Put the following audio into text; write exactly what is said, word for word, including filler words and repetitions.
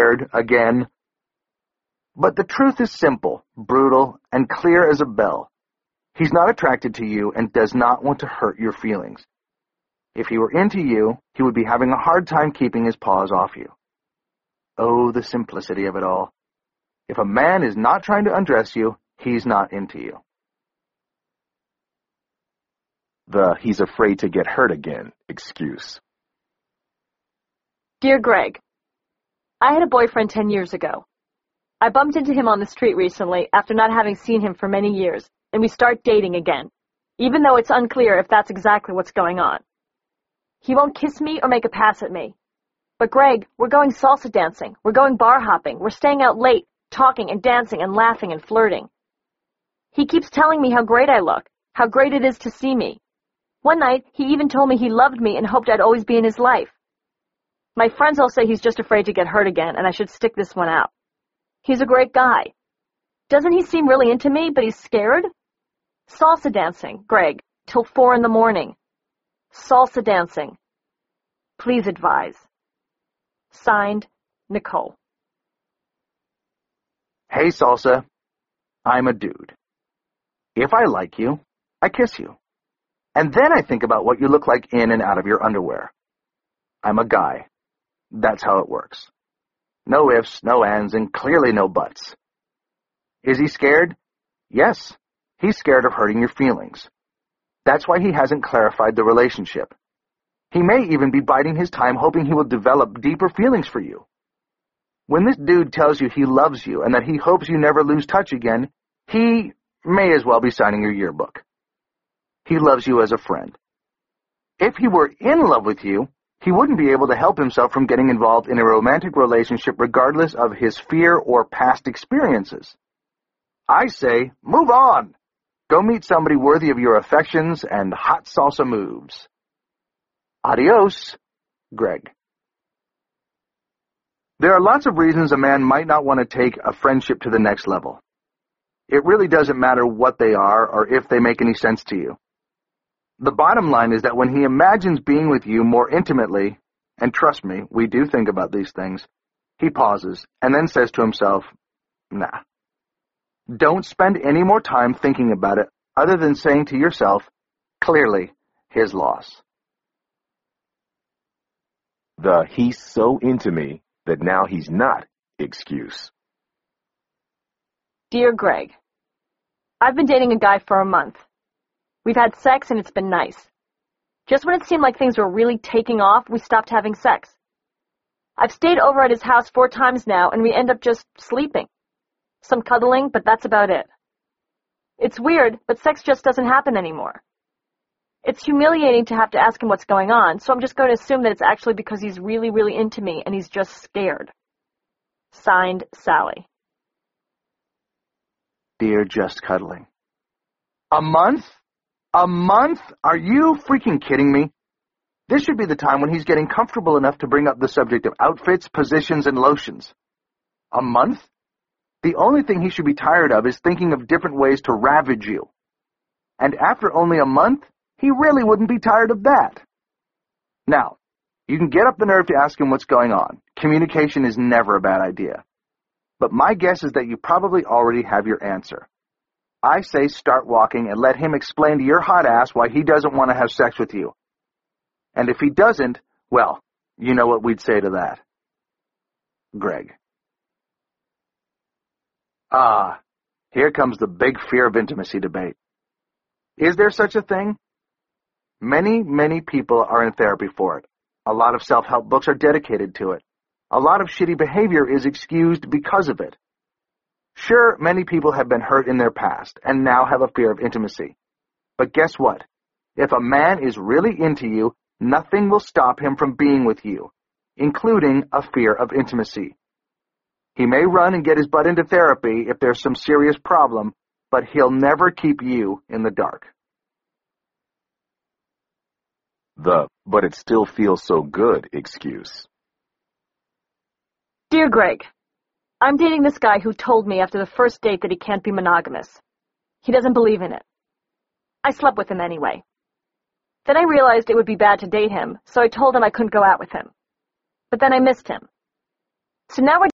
scared again? But the truth is simple, brutal, and clear as a bell. He's not attracted to you and does not want to hurt your feelings. If he were into you, he would be having a hard time keeping his paws off you. Oh, the simplicity of it all. If a man is not trying to undress you, he's not into you. The he's afraid to get hurt again excuse. Dear Greg, I had a boyfriend ten years ago. I bumped into him on the street recently after not having seen him for many years, and we start dating again, even though it's unclear if that's exactly what's going on. He won't kiss me or make a pass at me. But Greg, we're going salsa dancing, we're going bar hopping, we're staying out late, talking and dancing and laughing and flirting. He keeps telling me how great I look, how great it is to see me. One night, he even told me he loved me and hoped I'd always be in his life. My friends all say he's just afraid to get hurt again, and I should stick this one out. He's a great guy. Doesn't he seem really into me, but he's scared? Salsa dancing, Greg, till four in the morning. Salsa dancing. Please advise. Signed, Nicole. Hey, Salsa. I'm a dude. If I like you, I kiss you. And then I think about what you look like in and out of your underwear. I'm a guy. That's how it works. No ifs, no ands, and clearly no buts. Is he scared? Yes. He's scared of hurting your feelings. That's why he hasn't clarified the relationship. He may even be biding his time hoping he will develop deeper feelings for you. When this dude tells you he loves you and that he hopes you never lose touch again, he may as well be signing your yearbook. He loves you as a friend. If he were in love with you, he wouldn't be able to help himself from getting involved in a romantic relationship regardless of his fear or past experiences. I say, move on. Go meet somebody worthy of your affections and hot salsa moves. Adios, Greg. There are lots of reasons a man might not want to take a friendship to the next level. It really doesn't matter what they are or if they make any sense to you. The bottom line is that when he imagines being with you more intimately, and trust me, we do think about these things, he pauses and then says to himself, nah. Don't spend any more time thinking about it other than saying to yourself, clearly, his loss. The he's so into me that now he's not excuse. Dear Greg, I've been dating a guy for a month. We've had sex and it's been nice. Just when it seemed like things were really taking off, we stopped having sex. I've stayed over at his house four times now and we end up just sleeping. Some cuddling, but that's about it. It's weird, but sex just doesn't happen anymore. It's humiliating to have to ask him what's going on, so I'm just going to assume that it's actually because he's really, really into me and he's just scared. Signed, Sally. Dear Just Cuddling. A month? A month? Are you freaking kidding me? This should be the time when he's getting comfortable enough to bring up the subject of outfits, positions, and lotions. A month? The only thing he should be tired of is thinking of different ways to ravage you. And after only a month, he really wouldn't be tired of that. Now, you can get up the nerve to ask him what's going on. Communication is never a bad idea. But my guess is that you probably already have your answer. I say start walking and let him explain to your hot ass why he doesn't want to have sex with you. And if he doesn't, well, you know what we'd say to that. Greg. Ah, here comes the big fear of intimacy debate. Is there such a thing? Many, many people are in therapy for it. A lot of self-help books are dedicated to it. A lot of shitty behavior is excused because of it. Sure, many people have been hurt in their past and now have a fear of intimacy. But guess what? If a man is really into you, nothing will stop him from being with you, including a fear of intimacy. He may run and get his butt into therapy if there's some serious problem, but he'll never keep you in the dark. The but it still feels so good excuse. Dear Greg, I'm dating this guy who told me after the first date that he can't be monogamous. He doesn't believe in it. I slept with him anyway. Then I realized it would be bad to date him, so I told him I couldn't go out with him. But then I missed him. So now we're